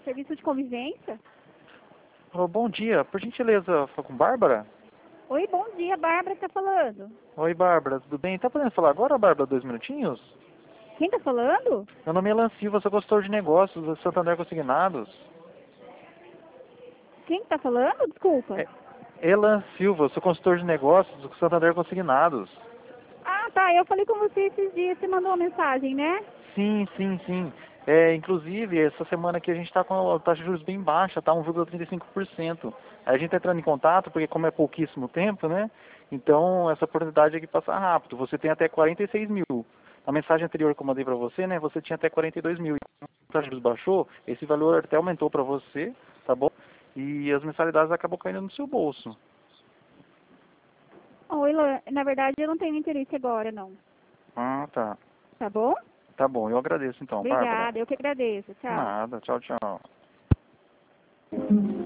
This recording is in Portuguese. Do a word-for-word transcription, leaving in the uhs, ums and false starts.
Serviço de convivência? Oh, bom dia, por gentileza, fala com Bárbara? Oi, bom dia, Bárbara que tá falando. Oi, Bárbara, tudo bem? Tá podendo falar agora, Bárbara, dois minutinhos? Quem tá falando? Meu nome é Elan Silva, sou consultor de negócios da Santander Consignados. Quem tá falando? Desculpa. É, Elan Silva, sou consultor de negócios do Santander Consignados. Ah, tá, eu falei com você esses dias, você mandou uma mensagem, né? Sim, sim, sim. É, inclusive, essa semana aqui a gente está com a taxa de juros bem baixa, tá? um vírgula trinta e cinco por cento. Aí a gente está entrando em contato, porque como é pouquíssimo tempo, né? Então, essa oportunidade aqui passa rápido. Você tem até quarenta e seis mil. A mensagem anterior que eu mandei para você, né? Você tinha até quarenta e dois mil. A taxa de juros baixou, esse valor até aumentou para você, tá bom? E as mensalidades acabam caindo no seu bolso. Oi, Lan, na verdade eu não tenho interesse agora, não. Ah, tá. Tá bom? Tá bom, eu agradeço então, Bárbara. Obrigada, eu que agradeço. Tchau. Nada, tchau, tchau.